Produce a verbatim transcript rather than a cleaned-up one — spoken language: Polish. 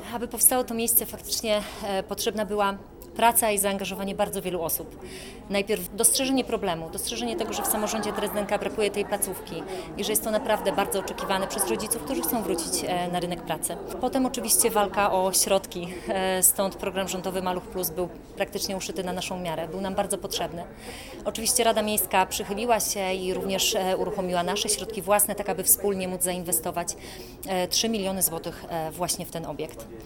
aby powstało to miejsce, faktycznie e, potrzebna była praca i zaangażowanie bardzo wielu osób. Najpierw dostrzeżenie problemu, dostrzeżenie tego, że w samorządzie Drezdenka brakuje tej placówki i że jest to naprawdę bardzo oczekiwane przez rodziców, którzy chcą wrócić e, na rynek pracy. Potem oczywiście walka o środki, e, stąd program rządowy Maluch Plus był praktycznie uszyty na naszą miarę, był nam bardzo potrzebny. Oczywiście Rada Miejska przychyliła się i również e, uruchomiła nasze środki własne, tak aby wspólnie móc zainwestować e, trzy miliony złotych e, właśnie w ten obiekt.